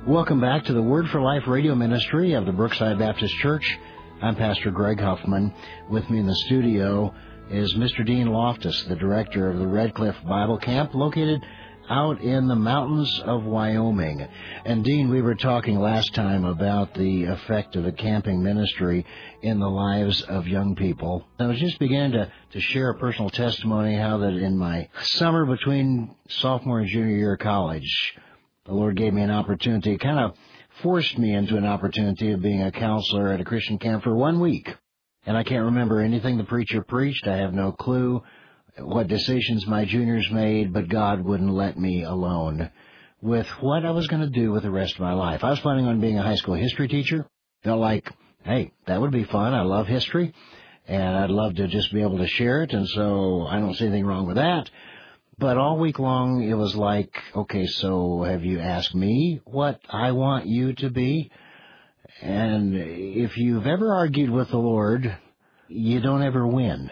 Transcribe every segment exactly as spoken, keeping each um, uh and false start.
Welcome back to the Word for Life radio ministry of the Brookside Baptist Church. I'm Pastor Greg Huffman. With me in the studio is Mister Dean Loftus, the director of the Red Cliff Bible Camp, located out in the mountains of Wyoming. And Dean, we were talking last time about the effect of the camping ministry in the lives of young people. I was just beginning to, to share a personal testimony how that in my summer between sophomore and junior year of college, the Lord gave me an opportunity, kind of forced me into an opportunity of being a counselor at a Christian camp for one week. And I can't remember anything the preacher preached. I have no clue what decisions my juniors made, but God wouldn't let me alone with what I was going to do with the rest of my life. I was planning on being a high school history teacher. Felt like, hey, that would be fun. I love history, and I'd love to just be able to share it, and so I don't see anything wrong with that. But all week long, it was like, okay, so have you asked me what I want you to be? And if you've ever argued with the Lord, you don't ever win.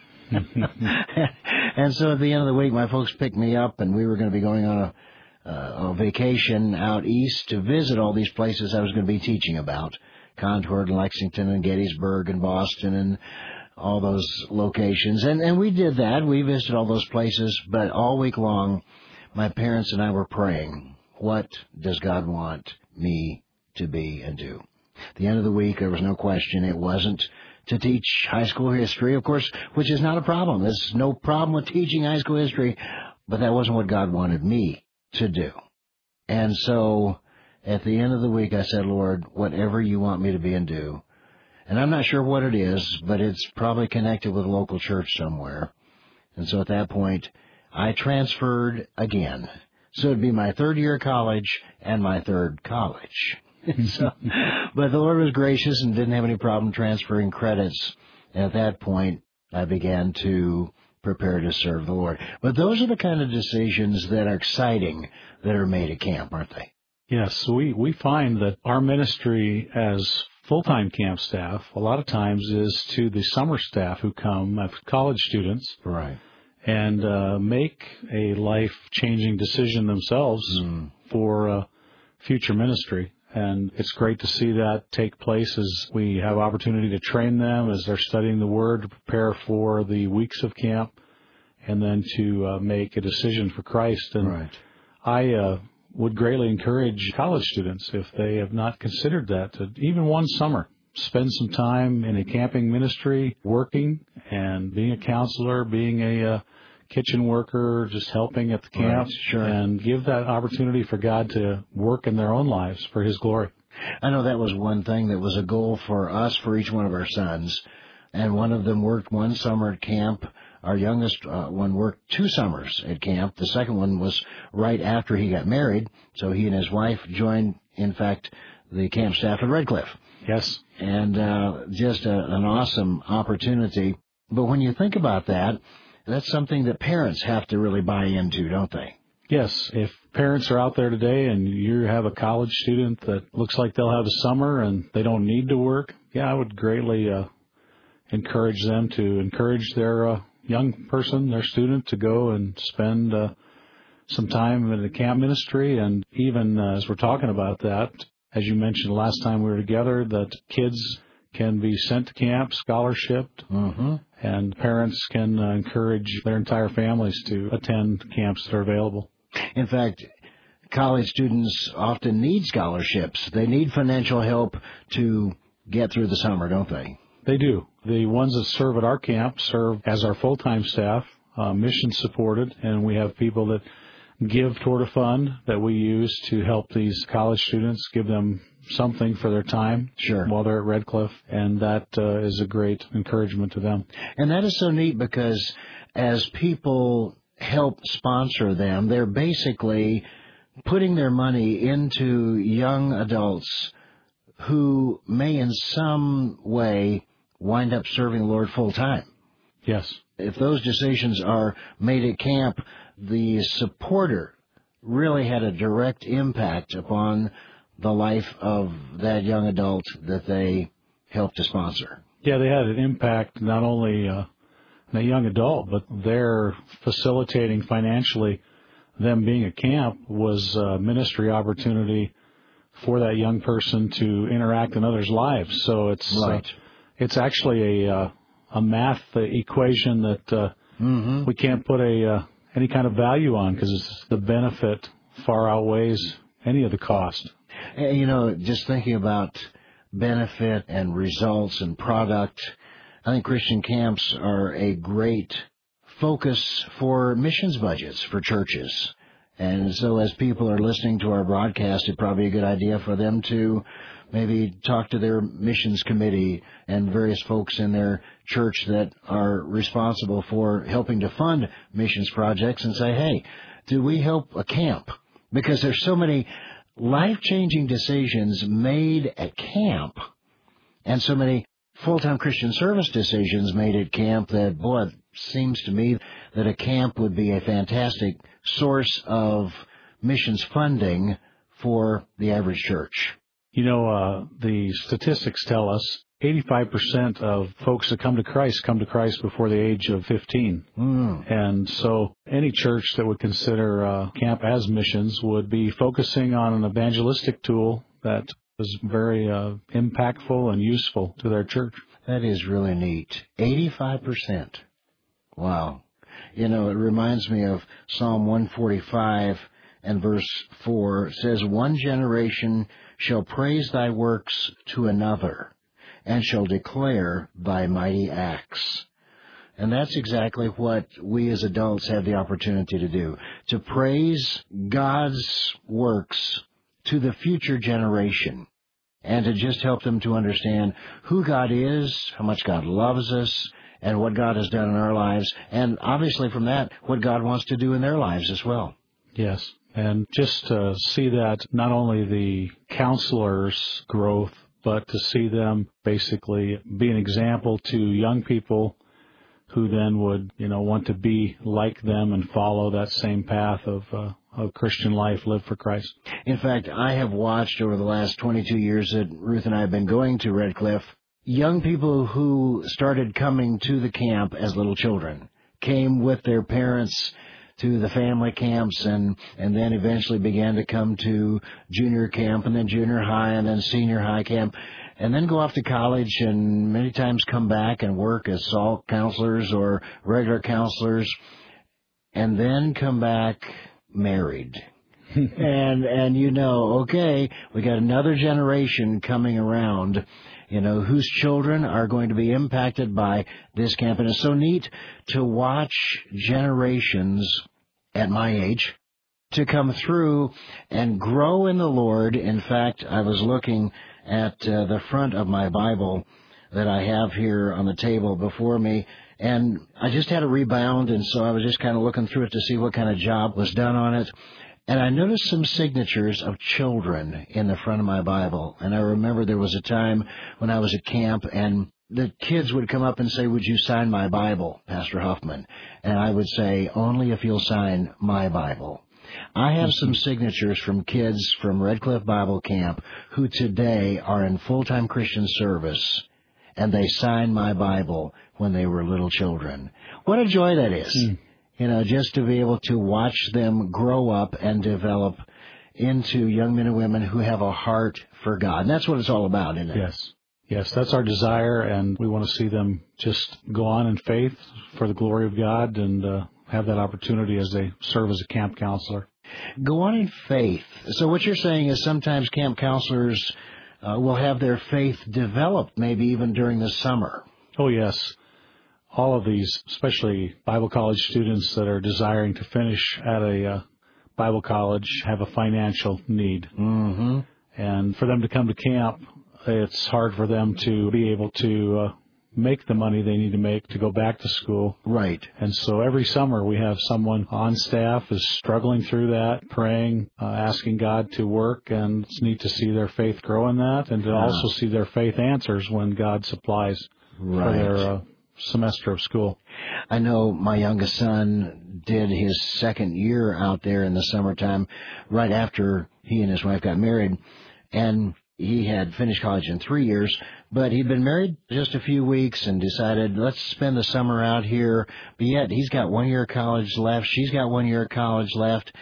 And so at the end of the week, my folks picked me up, and we were going to be going on a, uh, a vacation out east to visit all these places I was going to be teaching about. Concord and Lexington and Gettysburg and Boston and all those locations. And, and we did that. We visited all those places. But all week long, my parents and I were praying, what does God want me to be and do? At the end of the week, there was no question. It wasn't to teach high school history, of course, which is not a problem. There's no problem with teaching high school history, but that wasn't what God wanted me to do. And so at the end of the week, I said, Lord, whatever you want me to be and do. And I'm not sure what it is, but it's probably connected with a local church somewhere. And so at that point, I transferred again. So it'd be my third year of college and my third college. so, but the Lord was gracious and didn't have any problem transferring credits. And at that point, I began to prepare to serve the Lord. But those are the kind of decisions that are exciting that are made at camp, aren't they? Yes, we, we find that our ministry as full-time camp staff a lot of times is to the summer staff who come, uh, college students, right, and uh, make a life-changing decision themselves mm. for uh, future ministry. And it's great to see that take place as we have opportunity to train them as they're studying the Word to prepare for the weeks of camp, and then to uh, make a decision for Christ. And right. I uh, would greatly encourage college students, if they have not considered that, to even one summer, spend some time in a camping ministry, working and being a counselor, being a uh, kitchen worker, just helping at the camp, right, sure. and give that opportunity for God to work in their own lives for His glory. I know that was one thing that was a goal for us, for each one of our sons, and one of them worked one summer at camp. Our youngest uh, one worked two summers at camp. The second one was right after he got married, so he and his wife joined, in fact, the camp staff at Red Cliff. Yes. And uh, just a, an awesome opportunity. But when you think about that, that's something that parents have to really buy into, don't they? Yes. If parents are out there today and you have a college student that looks like they'll have a summer and they don't need to work, yeah, I would greatly uh, encourage them to encourage their uh, young person, their student, to go and spend uh, some time in the camp ministry. And even uh, as we're talking about that, as you mentioned last time we were together, that kids can be sent to camp, scholarshiped, mm-hmm. and parents can uh, encourage their entire families to attend camps that are available. In fact, college students often need scholarships. They need financial help to get through the summer, don't they? They do. The ones that serve at our camp serve as our full-time staff, uh, mission-supported, and we have people that give toward a fund that we use to help these college students, give them something for their time sure. while they're at Red Cliff, and that uh, is a great encouragement to them. And that is so neat because as people help sponsor them, they're basically putting their money into young adults who may in some way wind up serving the Lord full time. Yes. If those decisions are made at camp, the supporter really had a direct impact upon the life of that young adult that they helped to sponsor. Yeah, they had an impact not only uh, on a young adult, but they're facilitating financially them being at camp was a ministry opportunity for that young person to interact in others' lives. So it's right. uh, it's actually a uh, a math equation that uh, mm-hmm. we can't put a uh, any kind of value on, because the benefit far outweighs any of the cost. And, you know, just thinking about benefit and results and product, I think Christian camps are a great focus for missions budgets for churches. And so as people are listening to our broadcast, it'd probably be a good idea for them to maybe talk to their missions committee and various folks in their church that are responsible for helping to fund missions projects and say, hey, do we help a camp? Because there's so many life-changing decisions made at camp and so many full-time Christian service decisions made at camp that, boy, it seems to me that a camp would be a fantastic source of missions funding for the average church. You know, uh, the statistics tell us eighty-five percent of folks that come to Christ come to Christ before the age of fifteen. Mm. And so any church that would consider uh, camp as missions would be focusing on an evangelistic tool that is very uh, impactful and useful to their church. That is really neat. eighty-five percent. Wow. You know, it reminds me of Psalm one forty-five and verse four. It says, one generation shall praise thy works to another, and shall declare thy mighty acts. And that's exactly what we as adults have the opportunity to do, to praise God's works to the future generation, and to just help them to understand who God is, how much God loves us, and what God has done in our lives, and obviously from that, what God wants to do in their lives as well. Yes, and just to see that not only the counselors' growth, but to see them basically be an example to young people who then would, you know, want to be like them and follow that same path of uh, of Christian life, live for Christ. In fact, I have watched over the last twenty-two years that Ruth and I have been going to Red Cliff, young people who started coming to the camp as little children, came with their parents to the family camps and, and then eventually began to come to junior camp and then junior high and then senior high camp, and then go off to college and many times come back and work as SALT counselors or regular counselors, and then come back married. and and you know, okay, we got another generation coming around, you know, whose children are going to be impacted by this camp. And it's so neat to watch generations at my age to come through and grow in the Lord. In fact, I was looking at uh, the front of my Bible that I have here on the table before me, and I just had a rebound, and so I was just kind of looking through it to see what kind of job was done on it. And I noticed some signatures of children in the front of my Bible. And I remember there was a time when I was at camp, and the kids would come up and say, would you sign my Bible, Pastor Huffman? And I would say, only if you'll sign my Bible. I have some signatures from kids from Red Cliff Bible Camp who today are in full-time Christian service, and they signed my Bible when they were little children. What a joy that is. Mm. You know, just to be able to watch them grow up and develop into young men and women who have a heart for God. And that's what it's all about, isn't it? Yes. Yes, that's our desire, and we want to see them just go on in faith for the glory of God and uh, have that opportunity as they serve as a camp counselor. Go on in faith. So what you're saying is sometimes camp counselors uh, will have their faith developed, maybe even during the summer. Oh, yes. All of these, especially Bible college students that are desiring to finish at a uh, Bible college, have a financial need. Mm-hmm. And for them to come to camp, it's hard for them to be able to uh, make the money they need to make to go back to school. Right. And so every summer we have someone on staff is struggling through that, praying, uh, asking God to work, and it's neat to see their faith grow in that and to yeah. also see their faith answers when God supplies right. for their uh, semester of school. I know my youngest son did his second year out there in the summertime right after he and his wife got married, and he had finished college in three years, but he'd been married just a few weeks and decided, let's spend the summer out here. But yet he's got one year of college left. She's got one year of college left.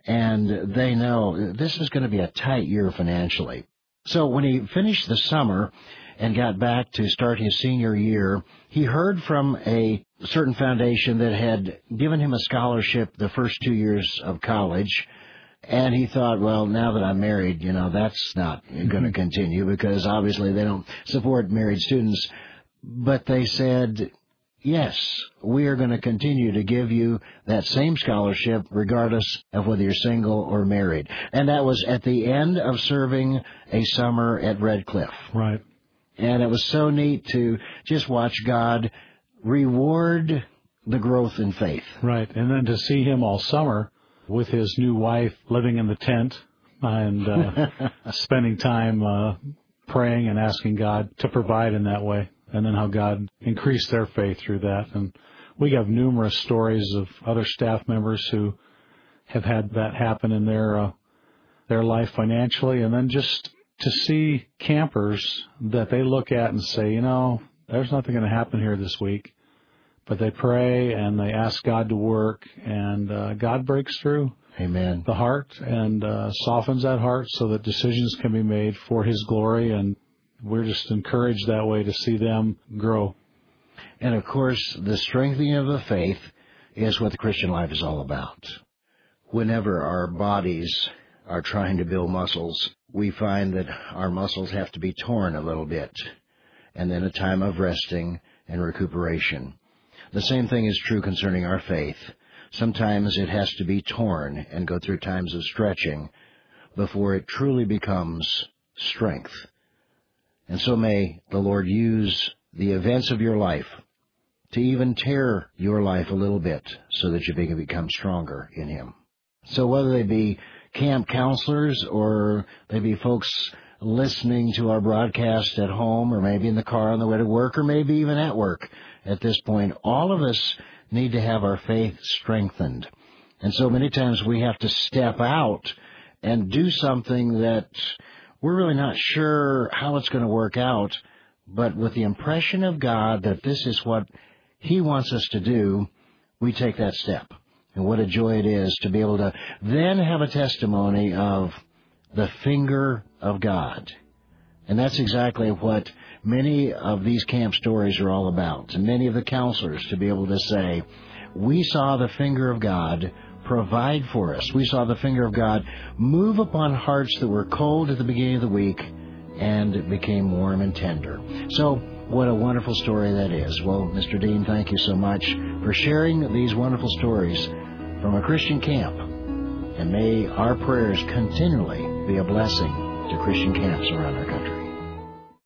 and they know this is going to be a tight year financially. So when he finished the summer and got back to start his senior year, he heard from a certain foundation that had given him a scholarship the first two years of college. And he thought, well, now that I'm married, you know, that's not going to continue because obviously they don't support married students. But they said, yes, we are going to continue to give you that same scholarship regardless of whether you're single or married. And that was at the end of serving a summer at Red Cliff. Right. And it was so neat to just watch God reward the growth in faith. Right. And then to see him all summer with his new wife living in the tent and uh, spending time uh, praying and asking God to provide in that way. And then how God increased their faith through that. And we have numerous stories of other staff members who have had that happen in their uh, their life financially. And then just to see campers that they look at and say, you know, there's nothing going to happen here this week. But they pray and they ask God to work, and uh, God breaks through Amen. the heart and uh, softens that heart so that decisions can be made for His glory. And we're just encouraged that way to see them grow. And, of course, the strengthening of the faith is what the Christian life is all about. Whenever our bodies are trying to build muscles, we find that our muscles have to be torn a little bit, and then a time of resting and recuperation. The same thing is true concerning our faith. Sometimes it has to be torn and go through times of stretching before it truly becomes strength. And so may the Lord use the events of your life to even tear your life a little bit so that you can become stronger in Him. So whether they be camp counselors or they be folks listening to our broadcast at home or maybe in the car on the way to work or maybe even at work at this point, all of us need to have our faith strengthened. And so many times we have to step out and do something that we're really not sure how it's going to work out, but with the impression of God that this is what He wants us to do, we take that step. And what a joy it is to be able to then have a testimony of the finger of God. And that's exactly what many of these camp stories are all about. And many of the counselors to be able to say, we saw the finger of God provide for us. We saw the finger of God move upon hearts that were cold at the beginning of the week and it became warm and tender. So what a wonderful story that is. Well, Mister Dean, thank you so much for sharing these wonderful stories from a Christian camp. And may our prayers continually be a blessing to Christian camps around our country.